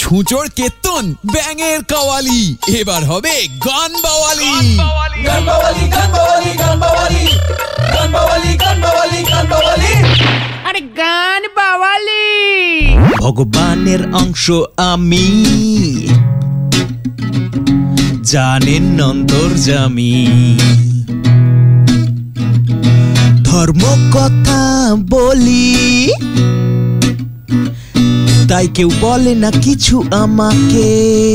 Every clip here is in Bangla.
ছুঁচোর কেতন, ব্যাঙের কাওয়ালি, এবার হবে গান বাওয়ালি। গান বাওয়ালি, গান বাওয়ালি, গান বাওয়ালি, গান বাওয়ালি, গান বাওয়ালি, গান বাওয়ালি। আরে গান বাওয়ালি। ভগবানের অংশ আমি, জানেন অন্তর্যামী। ধর্ম কথা বলি, তাই কেউ বলে না কিছু আমাকে।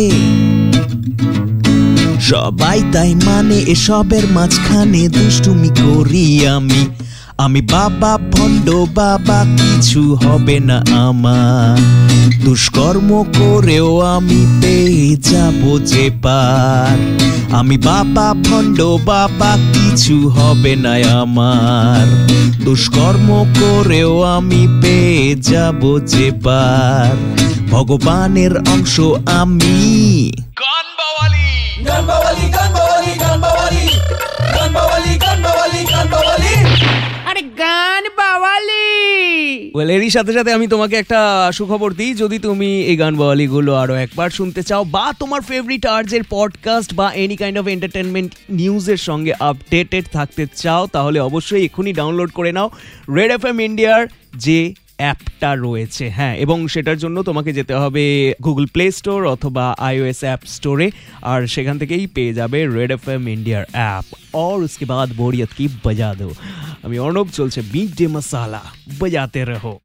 সবাই তাই মানে এসবের মাঝখানে দুষ্টুমি করি আমি। আমি বাবা ভণ্ড বাবা, কিছু হবে না আমার। দুষ্কর্ম করেও আমি পেয়ে যাব যে পার। আমি বাবা ভণ্ড বাবা, কিছু হবে না আমার। দুষ্কর্ম করেও আমি পেয়ে যাব যে পার। ভগবানের অংশ আমি। গান বাওয়ালি, গান বাওয়ালি, গান বাওয়ালি, গান বাওয়ালি, গান বাওয়ালি, গান বাওয়ালি, গান বাওয়ালি। আরে গান বাওয়ালি। এরই সাথে সাথে আমি তোমাকে একটা সুখবর দিই। যদি তুমি এই গান বাওয়ালিগুলো আরো একবার শুনতে চাও, বা তোমার ফেভারিট আর্টসের পডকাস্ট বা এনি কাইন্ড অফ এন্টারটেনমেন্ট নিউজের সঙ্গে আপডেটেড থাকতে চাও, তাহলে অবশ্যই এখনই ডাউনলোড করে নাও রেড এফএম ইন্ডিয়ার যে অ্যাপটা রয়েছে। হ্যাঁ, এবং সেটার জন্য তোমাকে যেতে হবে গুগল প্লে স্টোর অথবা iOS অ্যাপ স্টোরে, আর সেখান থেকেই পেয়ে যাবে রেড এফএম ইন্ডিয়ার অ্যাপ। और उसके बाद बोरियत की बजा दो। আমি অর্ণব, চলছে মিড ডে মশালা, বাজাতে রহো।